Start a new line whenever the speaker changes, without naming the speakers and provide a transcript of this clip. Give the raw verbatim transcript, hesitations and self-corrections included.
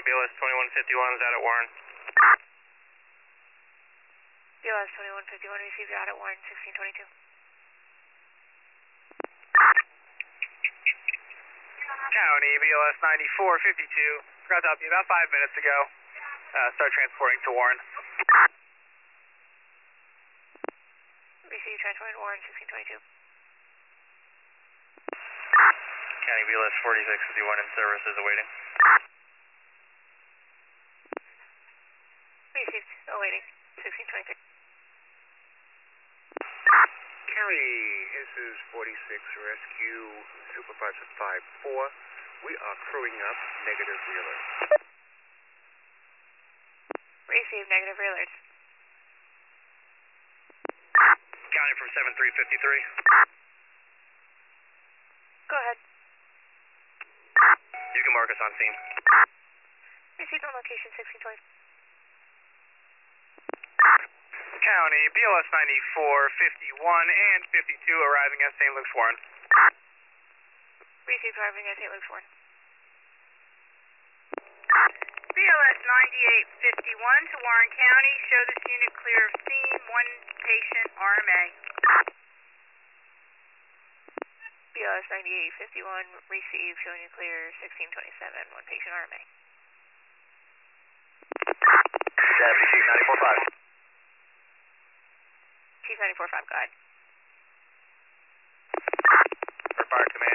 B L S twenty-one fifty-one is out at Warren.
B L S twenty-one fifty-one, receive you out at Warren, sixteen twenty-two.
County B L S ninety-four fifty-two, got up to you about five minutes ago. Uh, start transporting to Warren.
Receive transport Warren, sixteen twenty-two.
County B L S forty-six fifty-one in services awaiting.
Received, awaiting, sixteen twenty-three.
County, this is forty-six Rescue Supervisor five four. We are crewing up negative reelers.
Receive negative reelers.
County from seven three fifty-three.
Go ahead.
You can mark us on scene.
Received on location, sixteen twenty.
County B L S ninety-four fifty-one and fifty-two arriving at Saint Luke's Warren.
Received arriving at Saint Luke's Warren.
B L S ninety-eight fifty-one to Warren County. Show this unit clear of scene. One patient R M A.
B L S ninety-eight fifty-one, receive, showing you clear, sixteen twenty-seven, one patient R M A.
Deputy Chief ninety-four five.
Chief ninety-four five, go ahead.
For Fire Command.